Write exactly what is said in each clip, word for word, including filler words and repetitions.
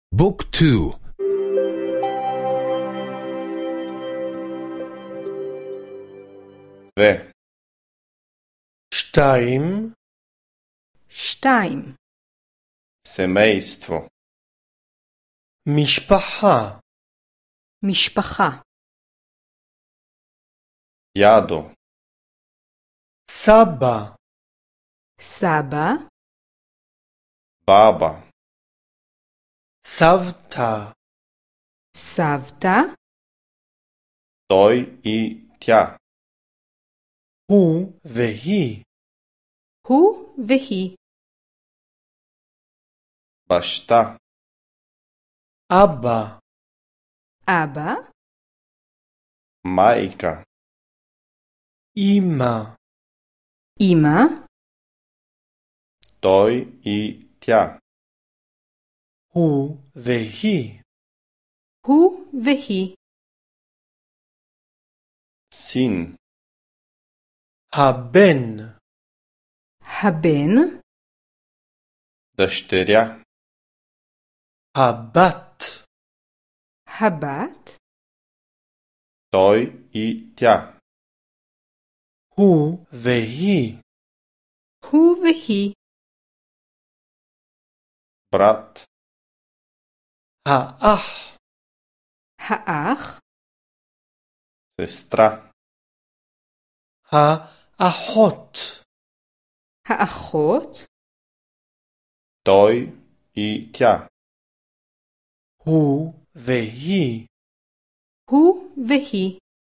بوك تو. و שתיים, שתיים. семейство, משפחה, משפחה. дядо, סבא, סבא, баба, סבתא, סבתא, той и тя, הוא והיא, הוא והיא. баща, אבא, אבא, майка, אמא, אמא, той и тя, הוא והיא, הוא והיא. син, הבן, הבן, дъщеря, הבת, הבת, той и тя, הוא והיא, הוא והיא. брат, האח, האח, сестра, האחות, האחות, той и тя, הוא והיא, הוא והיא.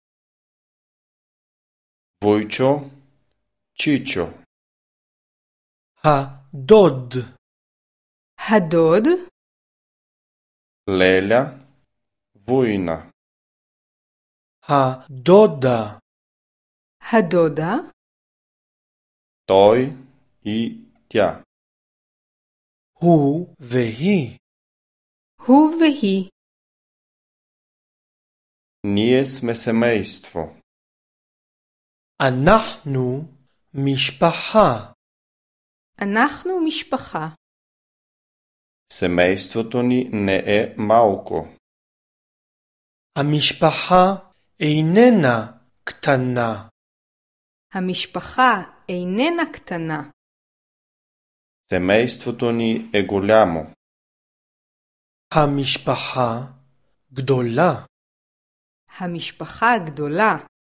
вуйчо, чичо, הדוד, הדוד, леля, вуйна, הדודה, הדודה, той и тя, הוא והיא, הוא והיא. ние сме семейство, אנחנו משפחה, אנחנו משפחה. семейството ни не е малко, המשפחה איננה קטנה, המשפחה איננה קטנה. семейството ни е голямо, המשפחה גדולה. המשפחה גדולה.